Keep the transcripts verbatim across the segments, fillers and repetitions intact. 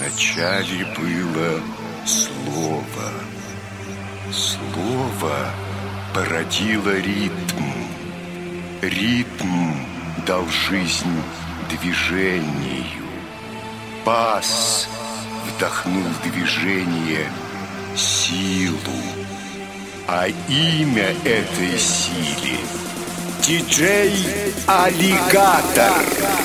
Вначале было слово. Слово породило ритм. Ритм дал жизнь движению. Бас вдохнул в движение силу. А имя этой силе — диджей Аллигатор.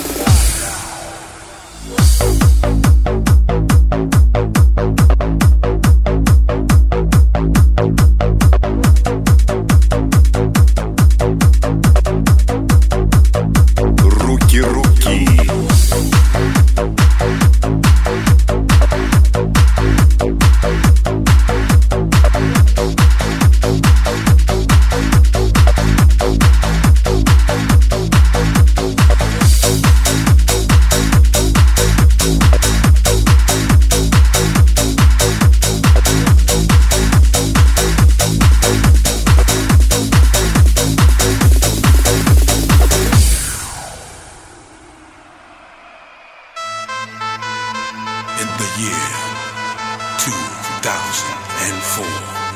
In the year two thousand four,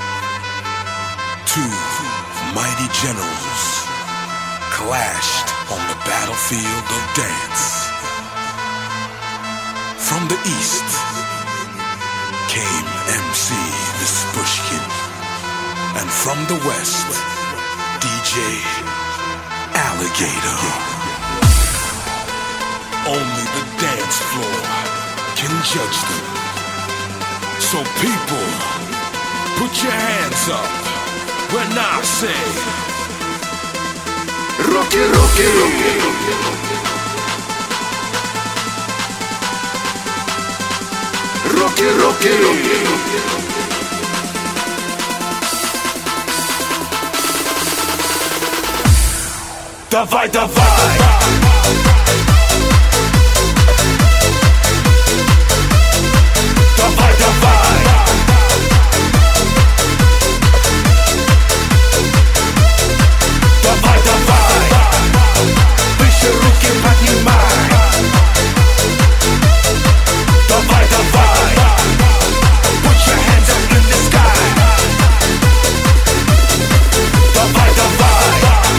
two mighty generals clashed on the battlefield of dance. From the east came M C Vispushkin, and from the west, D J Alligator. Only the dance floor can judge them. So people, put your hands up when I say Руки, руки, руки, руки, давай, давай. Давай, давай. Давай, давай. Выше руки поднимай. Давай, давай. Put your hands up in the sky. Давай, давай.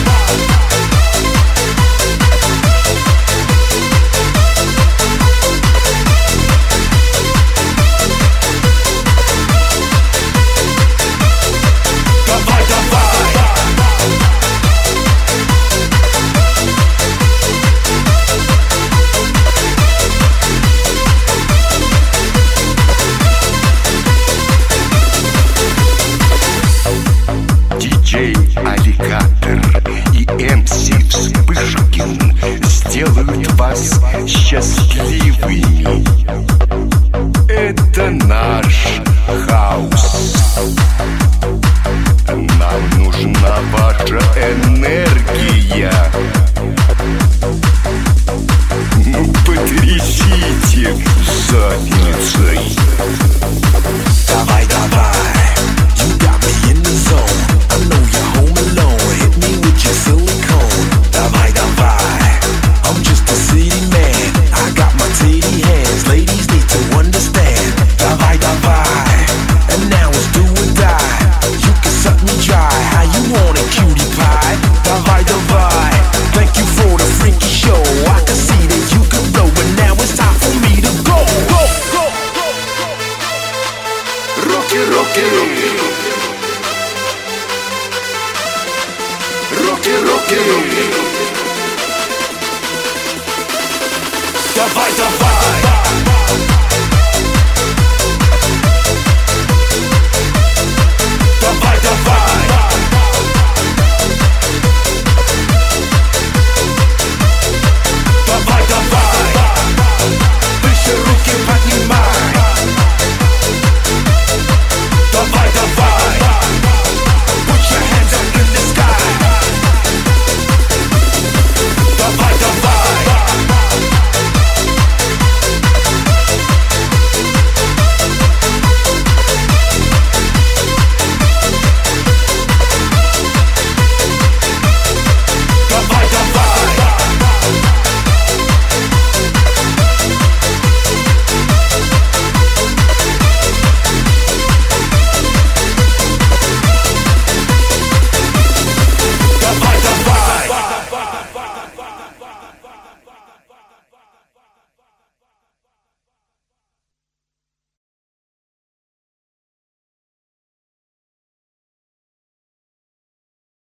Аллигатор и эм си Вспышкин сделают вас счастливыми. Это наш хаус. Нам нужна ваша энергия. Ну, потрясите задницей. Давай, давай. You got me in the zone. I know you're home alone. Hit me with your silicone. Давай, давай. I'm just a city man. I got my titty hands. Ladies need to understand. Давай, давай. And now it's do or die. You can suck me dry. How you want it, cutie pie? Давай, давай. Thank you for the freaky show. I can see that you can blow, but now it's time for me to go. Go, go, go, go. Руки, руки, руки. Руки, руки, руки. Давай, давай.